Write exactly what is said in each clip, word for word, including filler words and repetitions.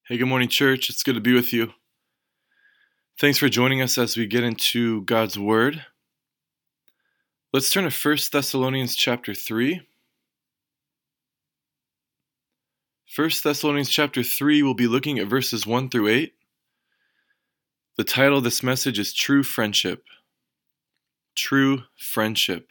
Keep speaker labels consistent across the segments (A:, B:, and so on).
A: Hey, good morning, church. It's good to be with you. Thanks for joining us as we get into God's Word. Let's turn to First Thessalonians chapter three. First Thessalonians chapter three, we'll be looking at verses one through eight. The title of this message is True Friendship. True Friendship.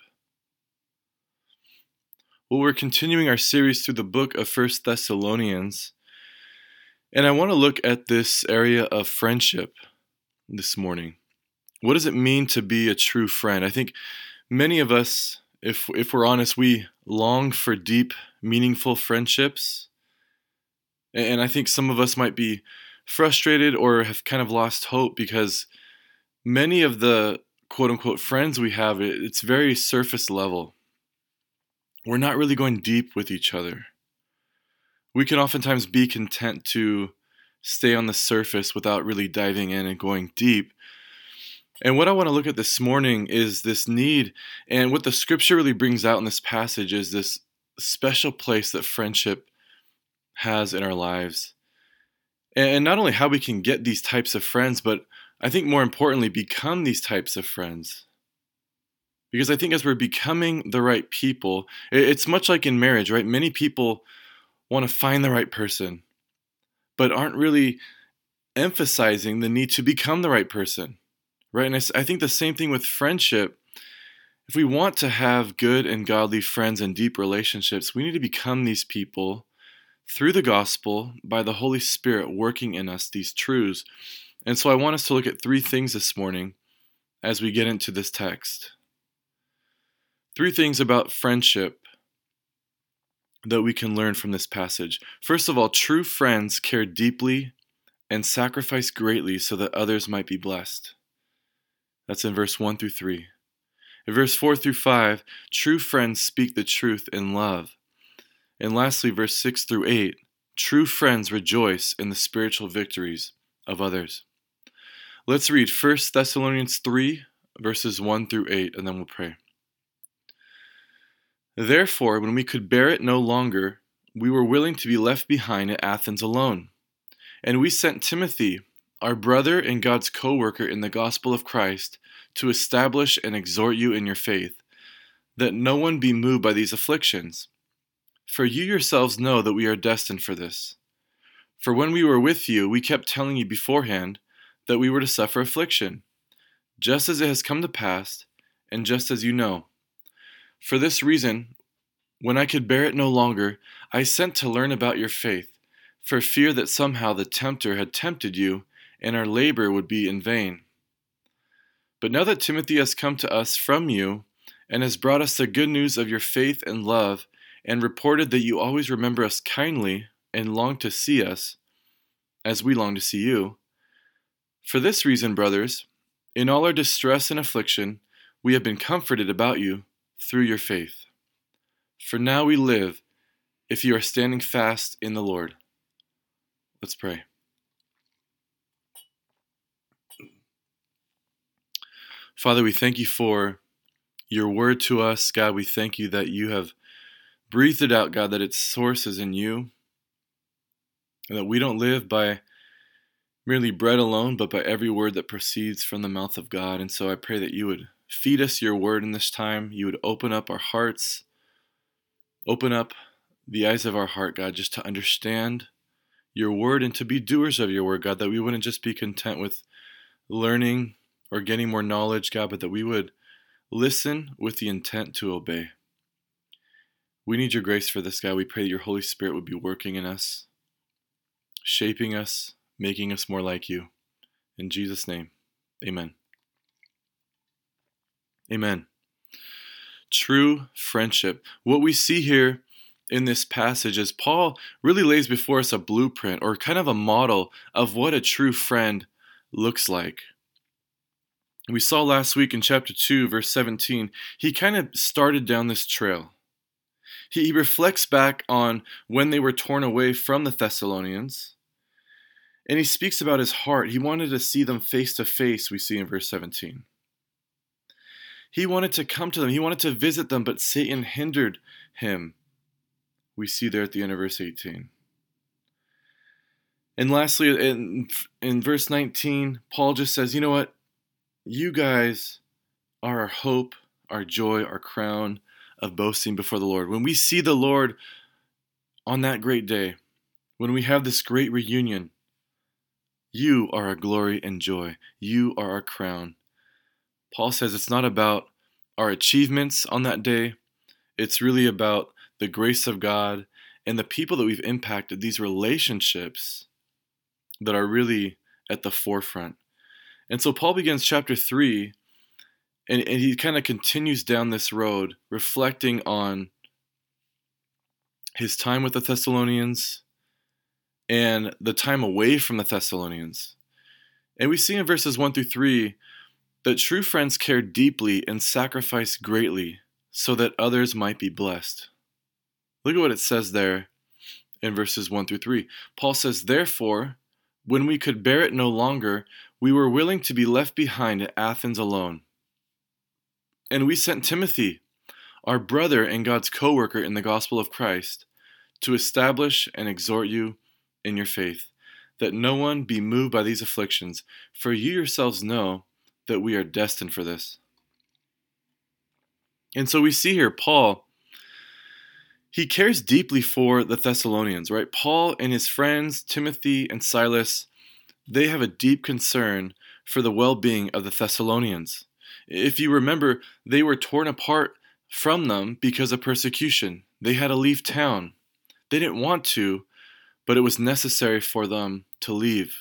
A: Well, we're continuing our series through the book of First Thessalonians. And I want to look at this area of friendship this morning. What does it mean to be a true friend? I think many of us, if if we're honest, we long for deep, meaningful friendships. And I think some of us might be frustrated or have kind of lost hope because many of the quote-unquote friends we have, it's very surface level. We're not really going deep with each other. We can oftentimes be content to stay on the surface without really diving in and going deep. And what I want to look at this morning is this need, and what the scripture really brings out in this passage is this special place that friendship has in our lives. And not only how we can get these types of friends, but I think more importantly, become these types of friends. Because I think as we're becoming the right people, it's much like in marriage, right? Many people want to find the right person, but aren't really emphasizing the need to become the right person, right? And I think the same thing with friendship. If we want to have good and godly friends and deep relationships, we need to become these people through the gospel by the Holy Spirit working in us these truths. And so I want us to look at three things this morning as we get into this text. Three things about friendship that we can learn from this passage. First of all, true friends care deeply and sacrifice greatly so that others might be blessed. That's in verse one through three. In verse four through five, true friends speak the truth in love. And lastly, verse six through eight, true friends rejoice in the spiritual victories of others. Let's read First Thessalonians three, verses one through eight, and then we'll pray. Therefore, when we could bear it no longer, we were willing to be left behind at Athens alone. And we sent Timothy, our brother and God's co-worker in the gospel of Christ, to establish and exhort you in your faith, that no one be moved by these afflictions. For you yourselves know that we are destined for this. For when we were with you, we kept telling you beforehand that we were to suffer affliction, just as it has come to pass, and just as you know. For this reason, when I could bear it no longer, I sent to learn about your faith, for fear that somehow the tempter had tempted you, and our labor would be in vain. But now that Timothy has come to us from you, and has brought us the good news of your faith and love, and reported that you always remember us kindly, and long to see us, as we long to see you. For this reason, brothers, in all our distress and affliction, we have been comforted about you, through your faith. For now we live, if you are standing fast in the Lord. Let's pray. Father, we thank you for your word to us. God, we thank you that you have breathed it out, God, that its source is in you, and that we don't live by merely bread alone, but by every word that proceeds from the mouth of God. And so I pray that you would feed us your word in this time. You would open up our hearts, open up the eyes of our heart, God, just to understand your word and to be doers of your word, God, that we wouldn't just be content with learning or getting more knowledge, God, but that we would listen with the intent to obey. We need your grace for this, God. We pray that your Holy Spirit would be working in us, shaping us, making us more like you. In Jesus' name, amen. Amen. True friendship. What we see here in this passage is Paul really lays before us a blueprint or kind of a model of what a true friend looks like. We saw last week in chapter two, verse seventeen, he kind of started down this trail. He reflects back on when they were torn away from the Thessalonians, and he speaks about his heart. He wanted to see them face to face, we see in verse seventeen. He wanted to come to them. He wanted to visit them, but Satan hindered him. We see there at the end of verse eighteen. And lastly, in, in verse nineteen, Paul just says, you know what? You guys are our hope, our joy, our crown of boasting before the Lord. When we see the Lord on that great day, when we have this great reunion, you are our glory and joy. You are our crown. Paul says it's not about our achievements on that day. It's really about the grace of God and the people that we've impacted, these relationships that are really at the forefront. And so Paul begins chapter three, and, and he kind of continues down this road, reflecting on his time with the Thessalonians and the time away from the Thessalonians. And we see in verses one through three that true friends care deeply and sacrifice greatly so that others might be blessed. Look at what it says there in verses one through three. Paul says, therefore, when we could bear it no longer, we were willing to be left behind at Athens alone. And we sent Timothy, our brother and God's co-worker in the gospel of Christ, to establish and exhort you in your faith, that no one be moved by these afflictions, for you yourselves know that we are destined for this. And so we see here Paul, he cares deeply for the Thessalonians, right? Paul and his friends, Timothy and Silas, they have a deep concern for the well-being of the Thessalonians. If you remember, they were torn apart from them because of persecution. They had to leave town. They didn't want to, but it was necessary for them to leave.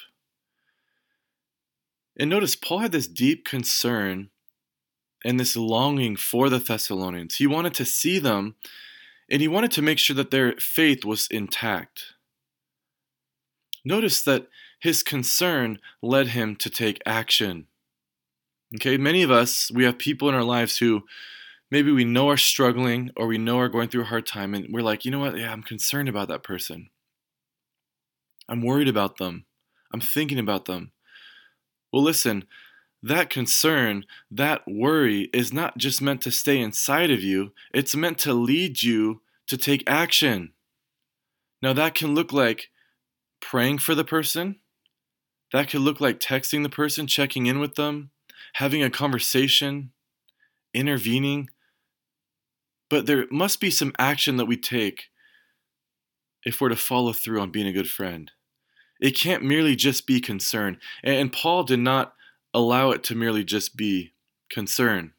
A: And notice, Paul had this deep concern and this longing for the Thessalonians. He wanted to see them, and he wanted to make sure that their faith was intact. Notice that his concern led him to take action. Okay, many of us, we have people in our lives who maybe we know are struggling or we know are going through a hard time, and we're like, you know what, yeah, I'm concerned about that person. I'm worried about them. I'm thinking about them. Well, listen, that concern, that worry is not just meant to stay inside of you. It's meant to lead you to take action. Now, that can look like praying for the person. That could look like texting the person, checking in with them, having a conversation, intervening. But there must be some action that we take if we're to follow through on being a good friend. It can't merely just be concern. And Paul did not allow it to merely just be concern.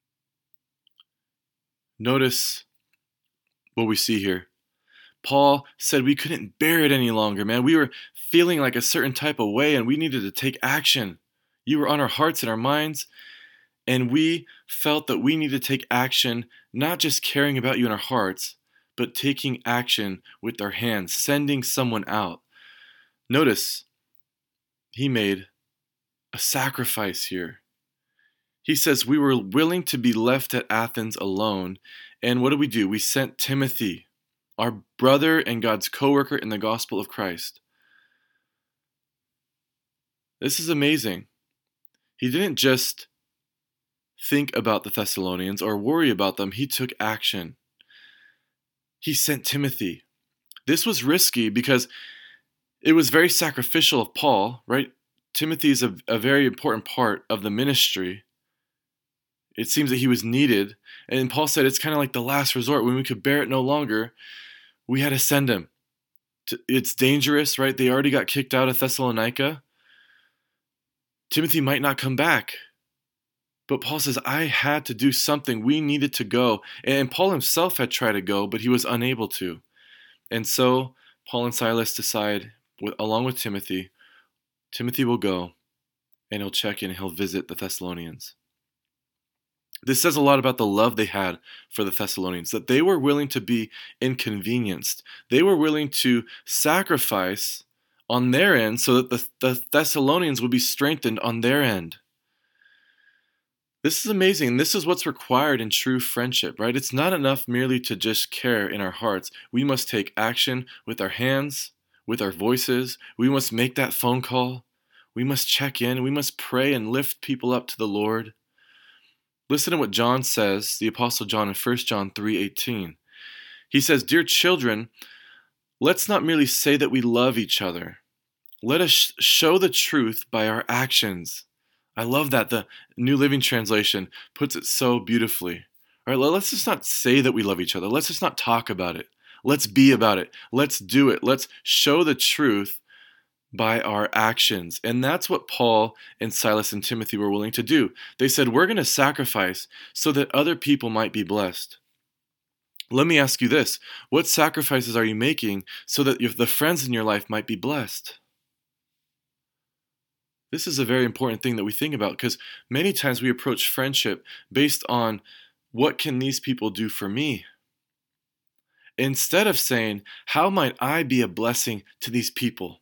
A: Notice what we see here. Paul said we couldn't bear it any longer, man. We were feeling like a certain type of way and we needed to take action. You were on our hearts and our minds, and we felt that we needed to take action, not just caring about you in our hearts, but taking action with our hands, sending someone out. Notice, he made a sacrifice here. He says we were willing to be left at Athens alone. And what did we do? We sent Timothy, our brother and God's co-worker in the gospel of Christ. This is amazing. He didn't just think about the Thessalonians or worry about them. He took action. He sent Timothy. This was risky because it was very sacrificial of Paul, right? Timothy is a, a very important part of the ministry. It seems that he was needed. And Paul said it's kind of like the last resort. When we could bear it no longer, we had to send him. It's dangerous, right? They already got kicked out of Thessalonica. Timothy might not come back. But Paul says, I had to do something. We needed to go. And Paul himself had tried to go, but he was unable to. And so Paul and Silas decide, along with Timothy, Timothy will go and he'll check in and he'll visit the Thessalonians. This says a lot about the love they had for the Thessalonians, that they were willing to be inconvenienced. They were willing to sacrifice on their end so that the, the Thessalonians would be strengthened on their end. This is amazing. This is what's required in true friendship, right? It's not enough merely to just care in our hearts. We must take action with our hands, with our voices. We must make that phone call. We must check in. We must pray and lift people up to the Lord. Listen to what John says, the Apostle John in First John three eighteen. He says, "Dear children, let's not merely say that we love each other, Let us sh- show the truth by our actions. I love that. The New Living Translation puts it so beautifully. All right, let's just not say that we love each other. Let's just not talk about it. Let's be about it. Let's do it. Let's show the truth by our actions. And that's what Paul and Silas and Timothy were willing to do. They said, we're going to sacrifice so that other people might be blessed. Let me ask you this. What sacrifices are you making so that the friends in your life might be blessed? This is a very important thing that we think about, because many times we approach friendship based on what can these people do for me? Instead of saying, how might I be a blessing to these people?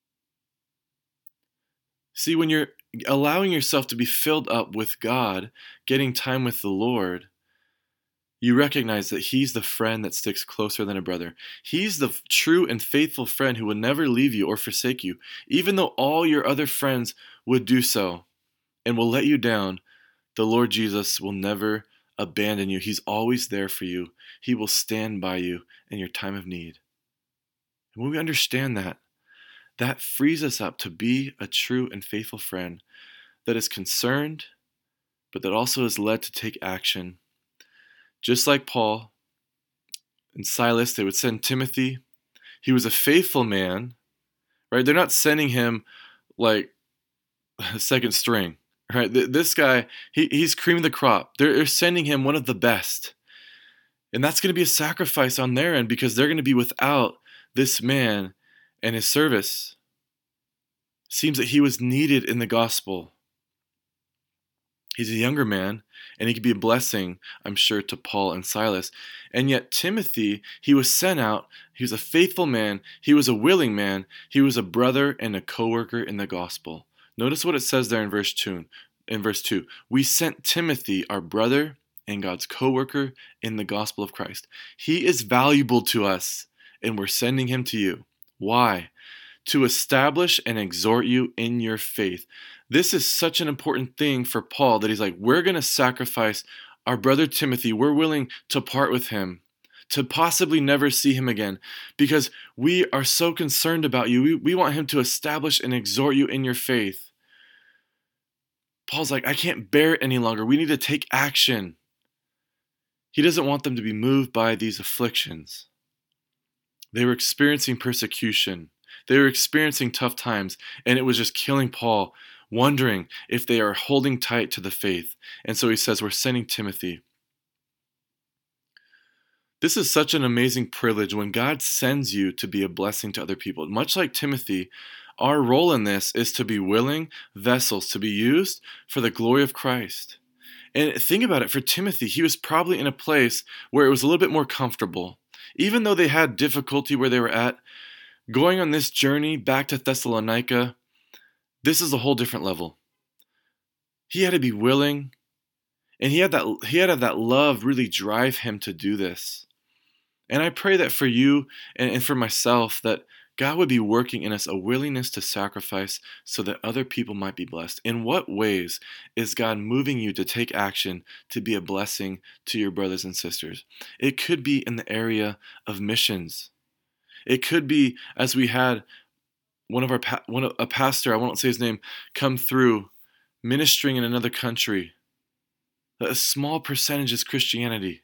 A: See, when you're allowing yourself to be filled up with God, getting time with the Lord, you recognize that He's the friend that sticks closer than a brother. He's the true and faithful friend who will never leave you or forsake you, even though all your other friends would do so and will let you down. The Lord Jesus will never abandon you. He's always there for you. He will stand by you in your time of need. And when we understand that, that frees us up to be a true and faithful friend that is concerned, but that also is led to take action. Just like Paul and Silas, they would send Timothy. He was a faithful man, right? They're not sending him like a second string, right? This guy, he, he's cream of the crop. They're, they're sending him one of the best. And that's going to be a sacrifice on their end, because they're going to be without this man and his service. It seems that he was needed in the gospel. He's a younger man, and he could be a blessing, I'm sure, to Paul and Silas. And yet Timothy, he was sent out. He was a faithful man. He was a willing man. He was a brother and a co-worker in the gospel. Notice what it says there in verse two. In verse two, we sent Timothy, our brother and God's co-worker in the gospel of Christ. He is valuable to us, and we're sending him to you. Why? To establish and exhort you in your faith. This is such an important thing for Paul, that he's like, we're going to sacrifice our brother Timothy. We're willing to part with him, to possibly never see him again, because we are so concerned about you. We, we want him to establish and exhort you in your faith. Paul's like, I can't bear it any longer. We need to take action. He doesn't want them to be moved by these afflictions. They were experiencing persecution. They were experiencing tough times, and it was just killing Paul, wondering if they are holding tight to the faith. And so he says, we're sending Timothy. This is such an amazing privilege when God sends you to be a blessing to other people. Much like Timothy, our role in this is to be willing vessels to be used for the glory of Christ. And think about it, for Timothy, he was probably in a place where it was a little bit more comfortable. Even though they had difficulty where they were at, going on this journey back to Thessalonica, this is a whole different level. He had to be willing, and he had that he had to have that love really drive him to do this. And I pray that for you and, and for myself, that God would be working in us a willingness to sacrifice so that other people might be blessed. In what ways is God moving you to take action to be a blessing to your brothers and sisters? It could be in the area of missions. It could be, as we had one of our one a pastor, I won't say his name, come through ministering in another country. A small percentage is Christianity.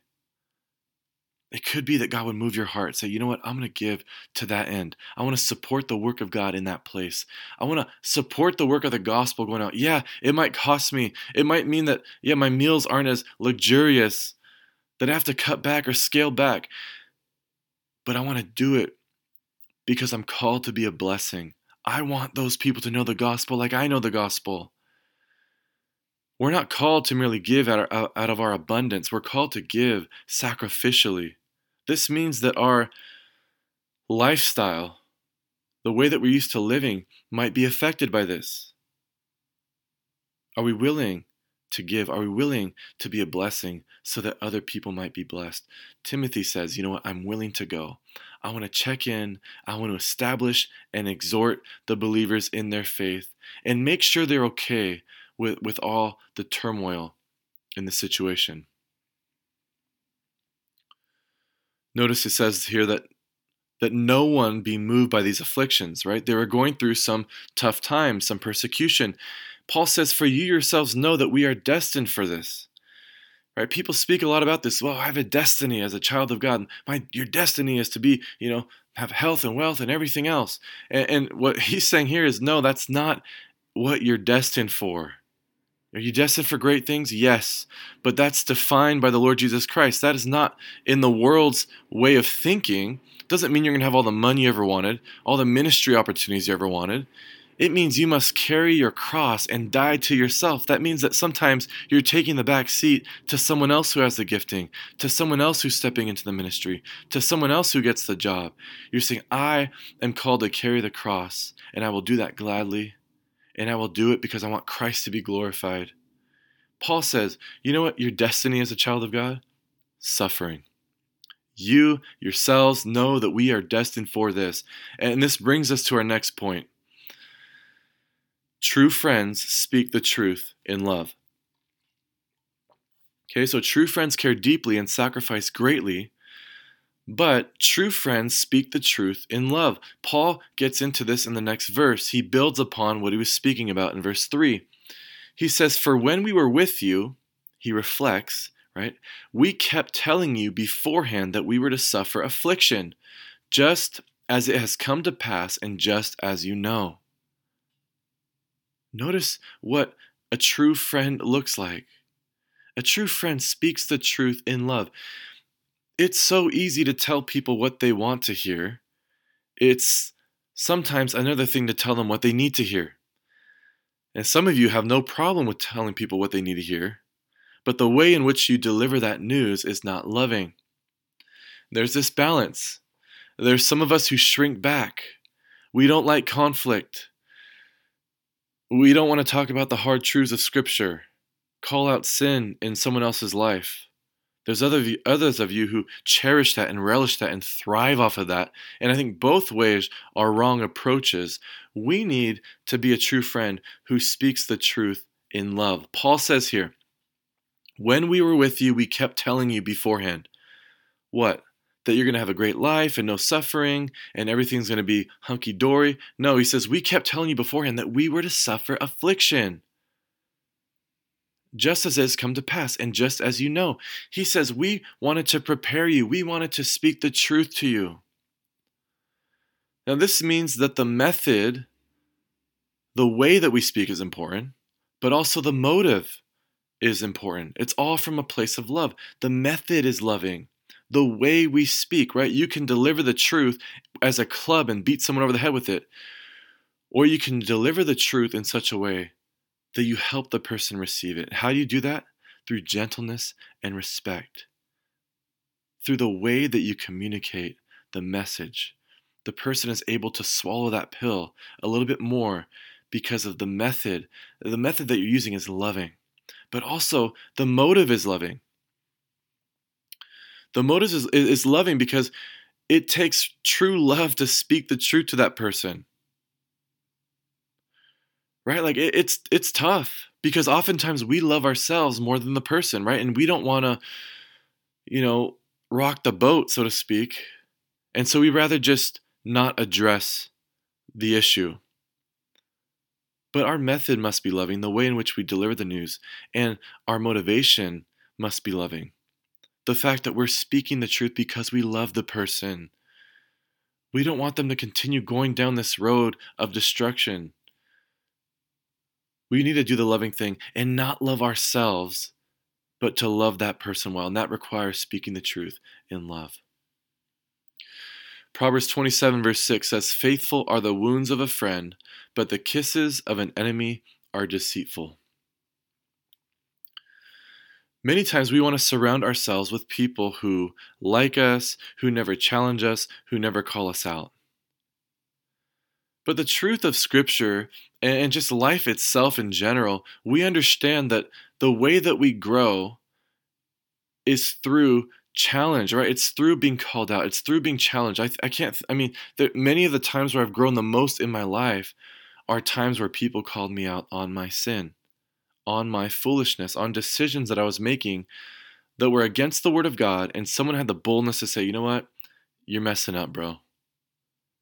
A: It could be that God would move your heart. Say, you know what? I'm going to give to that end. I want to support the work of God in that place. I want to support the work of the gospel going out. Yeah, it might cost me. It might mean that, yeah, my meals aren't as luxurious, that I have to cut back or scale back. But I want to do it because I'm called to be a blessing. I want those people to know the gospel like I know the gospel. We're not called to merely give out of our abundance. We're called to give sacrificially. This means that our lifestyle, the way that we're used to living, might be affected by this. Are we willing to give? Are we willing to be a blessing so that other people might be blessed? Timothy says, you know what? I'm willing to go. I want to check in. I want to establish and exhort the believers in their faith and make sure they're okay with, with all the turmoil in the situation. Notice it says here that that no one be moved by these afflictions, right? They were going through some tough times, some persecution. Paul says, for you yourselves know that we are destined for this. Right? People speak a lot about this. Well, I have a destiny as a child of God. My your destiny is to be, you know, have health and wealth and everything else. And, and what he's saying here is, no, that's not what you're destined for. Are you destined for great things? Yes. But that's defined by the Lord Jesus Christ. That is not in the world's way of thinking. Doesn't mean you're going to have all the money you ever wanted, all the ministry opportunities you ever wanted. It means you must carry your cross and die to yourself. That means that sometimes you're taking the back seat to someone else who has the gifting, to someone else who's stepping into the ministry, to someone else who gets the job. You're saying, I am called to carry the cross, and I will do that gladly, and I will do it because I want Christ to be glorified. Paul says, you know what your destiny as a child of God? Suffering. You yourselves know that we are destined for this. And this brings us to our next point. True friends speak the truth in love. Okay, so true friends care deeply and sacrifice greatly, but true friends speak the truth in love. Paul gets into this in the next verse. He builds upon what he was speaking about in verse three. He says, for when we were with you, he reflects, right? We kept telling you beforehand that we were to suffer affliction, just as it has come to pass and just as you know. Notice what a true friend looks like. A true friend speaks the truth in love. It's so easy to tell people what they want to hear. It's sometimes another thing to tell them what they need to hear. And some of you have no problem with telling people what they need to hear, but the way in which you deliver that news is not loving. There's this balance. There's some of us who shrink back. We don't like conflict. We don't want to talk about the hard truths of Scripture, call out sin in someone else's life. There's other of you, others of you who cherish that and relish that and thrive off of that. And I think both ways are wrong approaches. We need to be a true friend who speaks the truth in love. Paul says here, when we were with you, we kept telling you beforehand. What? That you're going to have a great life and no suffering and everything's going to be hunky-dory. No, he says, we kept telling you beforehand that we were to suffer affliction, just as it has come to pass and just as you know. He says, we wanted to prepare you. We wanted to speak the truth to you. Now, this means that the method, the way that we speak is important, but also the motive is important. It's all from a place of love. The method is loving. The way we speak, right? You can deliver the truth as a club and beat someone over the head with it. Or you can deliver the truth in such a way that you help the person receive it. How do you do that? Through gentleness and respect. Through the way that you communicate the message. The person is able to swallow that pill a little bit more because of the method. The method that you're using is loving. But also, the motive is loving. The motive is, is loving because it takes true love to speak the truth to that person. Right? Like it, it's it's tough because oftentimes we love ourselves more than the person, right? And we don't want to, you know, rock the boat, so to speak. And so we rather just not address the issue. But our method must be loving, the way in which we deliver the news, and our motivation must be loving. The fact that we're speaking the truth because we love the person. We don't want them to continue going down this road of destruction. We need to do the loving thing and not love ourselves, but to love that person well. And that requires speaking the truth in love. Proverbs twenty-seven verse six says, faithful are the wounds of a friend, but the kisses of an enemy are deceitful. Many times we want to surround ourselves with people who like us, who never challenge us, who never call us out. But the truth of Scripture and just life itself in general, we understand that the way that we grow is through challenge, right? It's through being called out. It's through being challenged. I, I can't, I mean, there, many of the times where I've grown the most in my life are times where people called me out on my sin, on my foolishness, on decisions that I was making that were against the Word of God, and someone had the boldness to say, you know what? You're messing up, bro.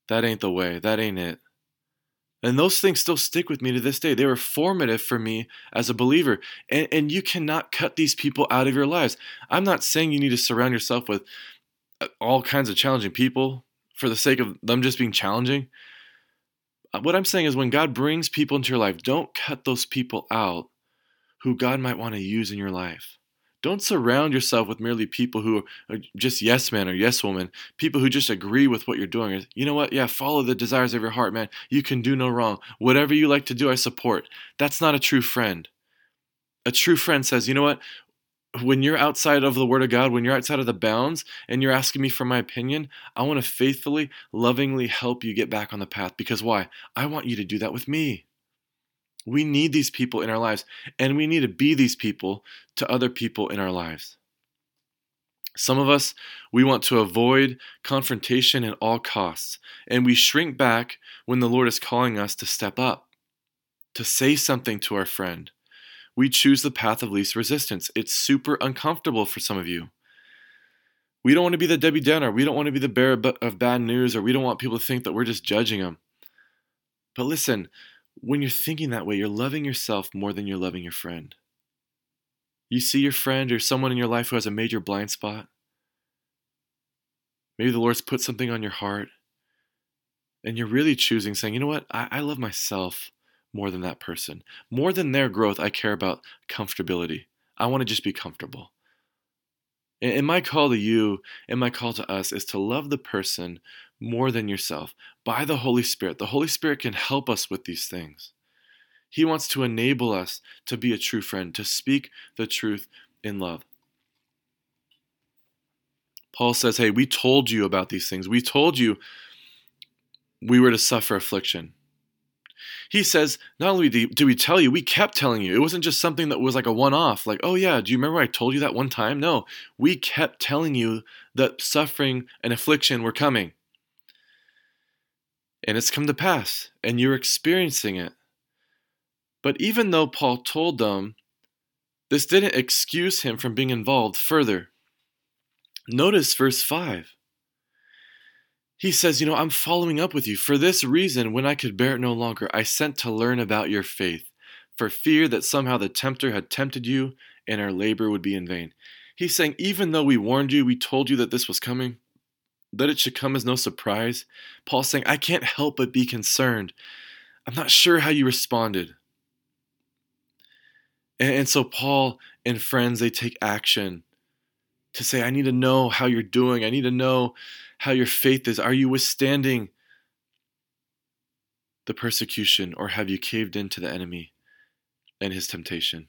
A: That ain't the way. That ain't it. And those things still stick with me to this day. They were formative for me as a believer. And, and you cannot cut these people out of your lives. I'm not saying you need to surround yourself with all kinds of challenging people for the sake of them just being challenging. What I'm saying is when God brings people into your life, don't cut those people out who God might want to use in your life. Don't surround yourself with merely people who are just yes men or yes women, people who just agree with what you're doing. You know what? Yeah, follow the desires of your heart, man. You can do no wrong. Whatever you like to do, I support. That's not a true friend. A true friend says, you know what? When you're outside of the Word of God, when you're outside of the bounds and you're asking me for my opinion, I want to faithfully, lovingly help you get back on the path. Because why? I want you to do that with me. We need these people in our lives, and we need to be these people to other people in our lives. Some of us, we want to avoid confrontation at all costs, and we shrink back when the Lord is calling us to step up, to say something to our friend. We choose the path of least resistance. It's super uncomfortable for some of you. We don't want to be the Debbie Downer. We don't want to be the bearer of bad news, or we don't want people to think that we're just judging them. But listen, when you're thinking that way, you're loving yourself more than you're loving your friend. You see your friend or someone in your life who has a major blind spot. Maybe the Lord's put something on your heart, and you're really choosing, saying, you know what, I, I love myself more than that person. More than their growth, I care about comfortability. I want to just be comfortable. And, and my call to you and my call to us is to love the person more than yourself by the Holy Spirit. The Holy Spirit can help us with these things. He wants to enable us to be a true friend, to speak the truth in love. Paul says, hey, we told you about these things. We told you we were to suffer affliction. He says, not only did we tell you, we kept telling you. It wasn't just something that was like a one-off, like, oh yeah, do you remember I told you that one time? No, we kept telling you that suffering and affliction were coming. And it's come to pass, and you're experiencing it. But even though Paul told them, this didn't excuse him from being involved further. Notice verse five. He says, you know, I'm following up with you. For this reason, when I could bear it no longer, I sent to learn about your faith, for fear that somehow the tempter had tempted you and our labor would be in vain. He's saying, even though we warned you, we told you that this was coming, that it should come as no surprise. Paul's saying, I can't help but be concerned. I'm not sure how you responded. And so Paul and friends, they take action to say, I need to know how you're doing. I need to know how your faith is. Are you withstanding the persecution, or have you caved into the enemy and his temptation?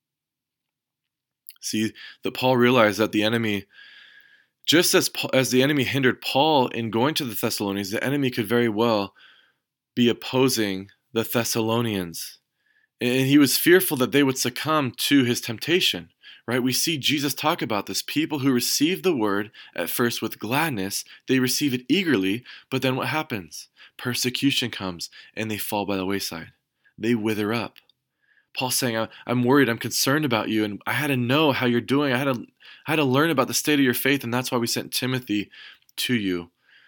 A: See, that Paul realized that the enemy, just as, as the enemy hindered Paul in going to the Thessalonians, the enemy could very well be opposing the Thessalonians. And he was fearful that they would succumb to his temptation, right? We see Jesus talk about this. People who receive the word at first with gladness, they receive it eagerly, but then what happens? Persecution comes and they fall by the wayside. They wither up. Paul's saying, I'm worried, I'm concerned about you, and I had to know how you're doing. I had to, I had to learn about the state of your faith, and that's why we sent Timothy to you.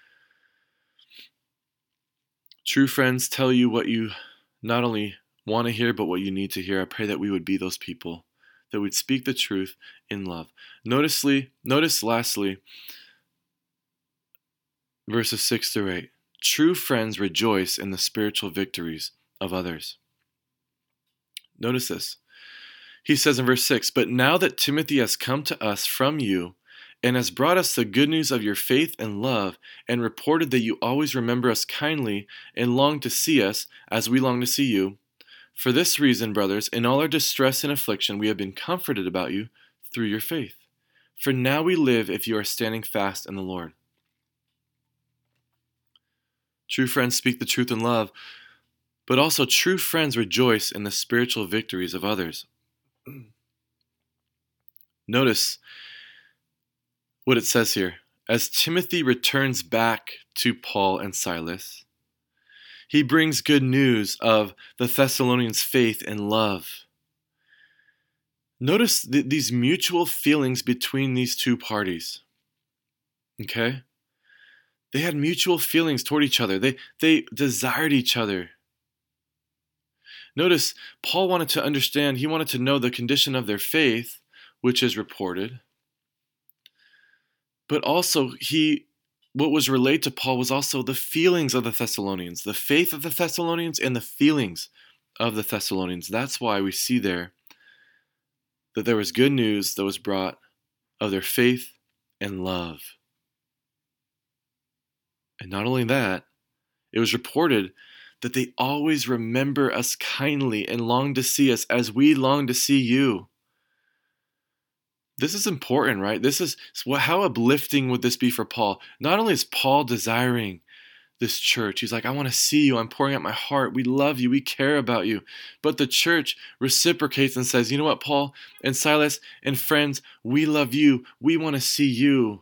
A: True friends tell you what you not only want to hear, but what you need to hear. I pray that we would be those people, that would speak the truth in love. Noticely, notice lastly, verses six through eight. True friends rejoice in the spiritual victories of others. Notice this. He says in verse six, but now that Timothy has come to us from you and has brought us the good news of your faith and love, and reported that you always remember us kindly and long to see us as we long to see you, for this reason, brothers, in all our distress and affliction, we have been comforted about you through your faith. For now we live if you are standing fast in the Lord. True friends speak the truth in love, but also true friends rejoice in the spiritual victories of others. Notice what it says here. As Timothy returns back to Paul and Silas, he brings good news of the Thessalonians' faith and love. Notice th- these mutual feelings between these two parties. Okay? They had mutual feelings toward each other. They, they desired each other. Notice, Paul wanted to understand, he wanted to know the condition of their faith, which is reported. But also, he, what was relayed to Paul was also the feelings of the Thessalonians, the faith of the Thessalonians and the feelings of the Thessalonians. That's why we see there that there was good news that was brought of their faith and love. And not only that, it was reported that they always remember us kindly and long to see us as we long to see you. This is important, right? This is how uplifting would this be for Paul? Not only is Paul desiring this church, he's like, I want to see you. I'm pouring out my heart. We love you. We care about you. But the church reciprocates and says, you know what, Paul and Silas and friends, we love you. We want to see you.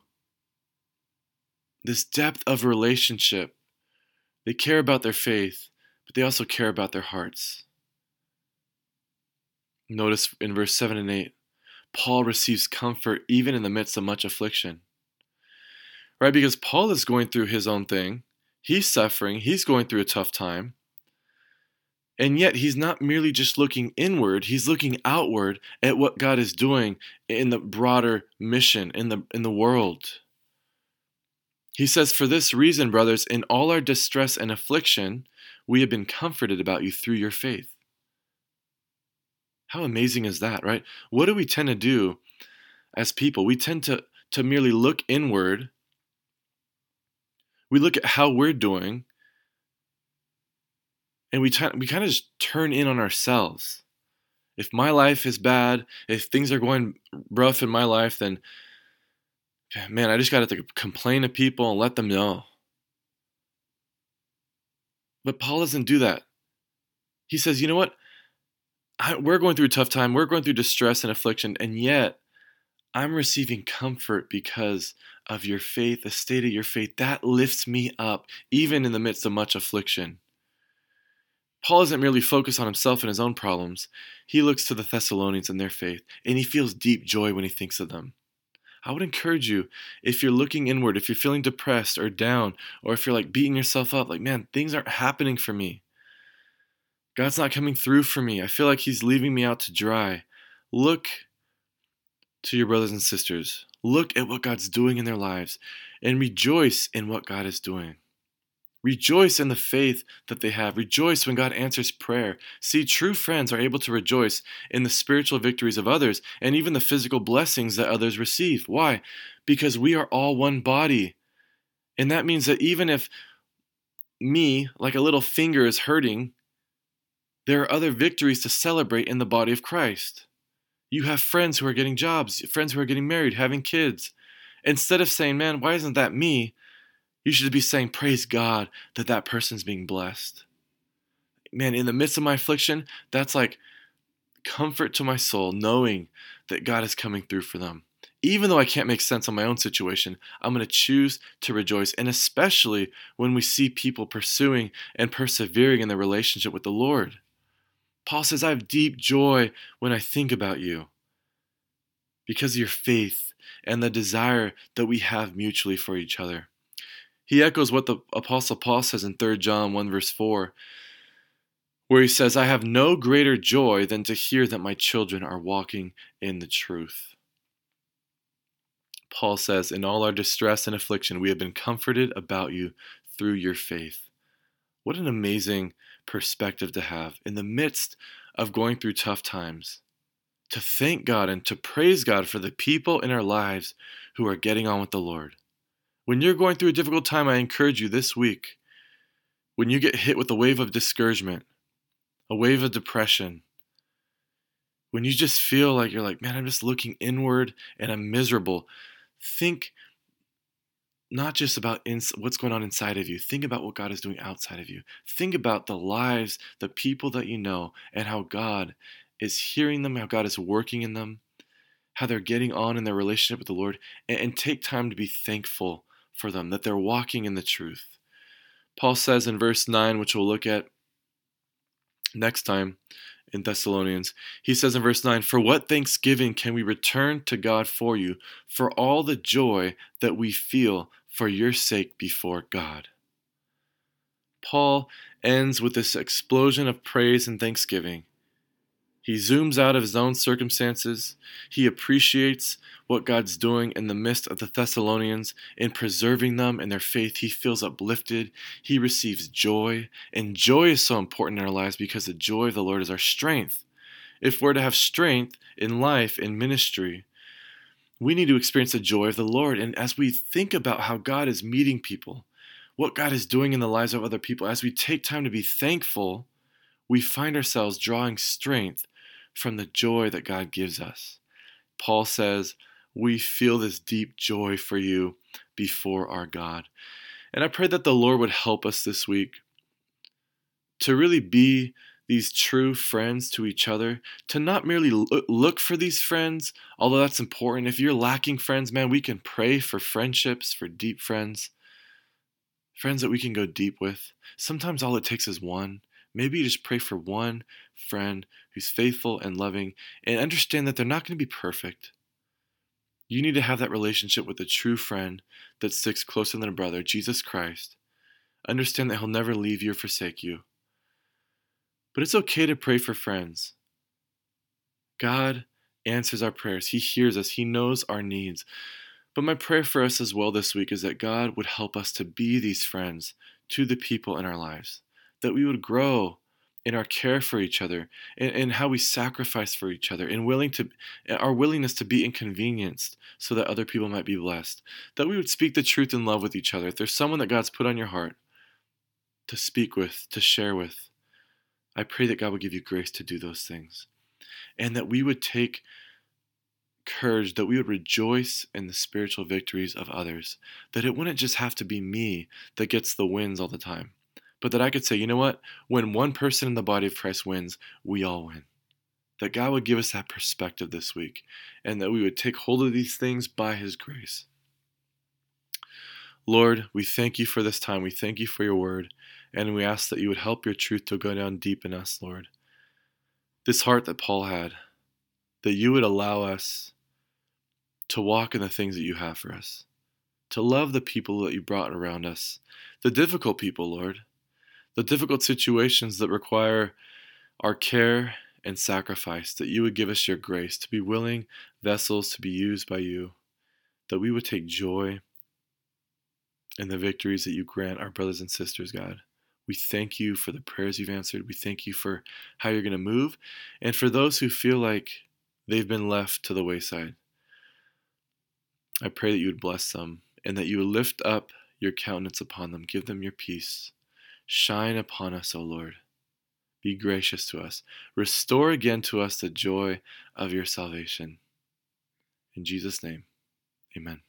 A: This depth of relationship. They care about their faith, but they also care about their hearts. Notice in verse seven and eight, Paul receives comfort even in the midst of much affliction. Right? Because Paul is going through his own thing. He's suffering. He's going through a tough time. And yet he's not merely just looking inward. He's looking outward at what God is doing in the broader mission, in the, in the world. He says, for this reason, brothers, in all our distress and affliction, we have been comforted about you through your faith. How amazing is that, right? What do we tend to do as people? We tend to, to merely look inward. We look at how we're doing, and we, t- we kind of just turn in on ourselves. If my life is bad, if things are going rough in my life, then man, I just got to complain to people and let them know. But Paul doesn't do that. He says, you know what? I, we're going through a tough time. We're going through distress and affliction. And yet, I'm receiving comfort because of your faith, the state of your faith. That lifts me up, even in the midst of much affliction. Paul isn't merely focused on himself and his own problems. He looks to the Thessalonians and their faith, and he feels deep joy when he thinks of them. I would encourage you, if you're looking inward, if you're feeling depressed or down, or if you're like beating yourself up, like, man, things aren't happening for me. God's not coming through for me. I feel like he's leaving me out to dry. Look to your brothers and sisters. Look at what God's doing in their lives and rejoice in what God is doing. Rejoice in the faith that they have. Rejoice when God answers prayer. See, true friends are able to rejoice in the spiritual victories of others and even the physical blessings that others receive. Why? Because we are all one body. And that means that even if me, like a little finger, is hurting, there are other victories to celebrate in the body of Christ. You have friends who are getting jobs, friends who are getting married, having kids. Instead of saying, man, why isn't that me? You should be saying, praise God that that person's being blessed. Man, in the midst of my affliction, that's like comfort to my soul, knowing that God is coming through for them. Even though I can't make sense of my own situation, I'm going to choose to rejoice. And especially when we see people pursuing and persevering in their relationship with the Lord. Paul says, I have deep joy when I think about you because of your faith and the desire that we have mutually for each other. He echoes what the Apostle Paul says in Third John one verse four, where he says, I have no greater joy than to hear that my children are walking in the truth. Paul says, in all our distress and affliction, we have been comforted about you through your faith. What an amazing perspective to have in the midst of going through tough times. To thank God and to praise God for the people in our lives who are getting on with the Lord. When you're going through a difficult time, I encourage you this week, when you get hit with a wave of discouragement, a wave of depression, when you just feel like you're like, man, I'm just looking inward and I'm miserable, think not just about ins- what's going on inside of you. Think about what God is doing outside of you. Think about the lives, the people that you know, and how God is hearing them, how God is working in them, how they're getting on in their relationship with the Lord, and, and take time to be thankful for them, that they're walking in the truth. Paul says in verse nine, which we'll look at next time in Thessalonians, he says in verse nine, for what thanksgiving can we return to God for you, for all the joy that we feel for your sake before God. Paul ends with this explosion of praise and thanksgiving. He zooms out of his own circumstances. He appreciates what God's doing in the midst of the Thessalonians in preserving them in their faith. He feels uplifted. He receives joy. And joy is so important in our lives because the joy of the Lord is our strength. If we're to have strength in life, in ministry, we need to experience the joy of the Lord. And as we think about how God is meeting people, what God is doing in the lives of other people, as we take time to be thankful, we find ourselves drawing strength from the joy that God gives us. Paul says, we feel this deep joy for you before our God. And I pray that the Lord would help us this week to really be these true friends to each other, to not merely look for these friends, although that's important. If you're lacking friends, man, we can pray for friendships, for deep friends, friends that we can go deep with. Sometimes all it takes is one. Maybe you just pray for one friend who's faithful and loving and understand that they're not going to be perfect. You need to have that relationship with a true friend that sticks closer than a brother, Jesus Christ. Understand that he'll never leave you or forsake you. But it's okay to pray for friends. God answers our prayers. He hears us. He knows our needs. But my prayer for us as well this week is that God would help us to be these friends to the people in our lives. That we would grow in our care for each other, and, and how we sacrifice for each other, and willing to, our willingness to be inconvenienced so that other people might be blessed. That we would speak the truth in love with each other. If there's someone that God's put on your heart to speak with, to share with, I pray that God would give you grace to do those things. And that we would take courage, that we would rejoice in the spiritual victories of others. That it wouldn't just have to be me that gets the wins all the time. But that I could say, you know what? When one person in the body of Christ wins, we all win. That God would give us that perspective this week, and that we would take hold of these things by His grace. Lord, we thank you for this time. We thank you for your word, and we ask that you would help your truth to go down deep in us, Lord. This heart that Paul had, that you would allow us to walk in the things that you have for us, to love the people that you brought around us, the difficult people, Lord. The difficult situations that require our care and sacrifice, that you would give us your grace to be willing vessels to be used by you, that we would take joy in the victories that you grant our brothers and sisters, God. We thank you for the prayers you've answered. We thank you for how you're going to move. And for those who feel like they've been left to the wayside, I pray that you would bless them and that you would lift up your countenance upon them. Give them your peace. Shine upon us, O Lord. Be gracious to us. Restore again to us the joy of your salvation. In Jesus' name, amen.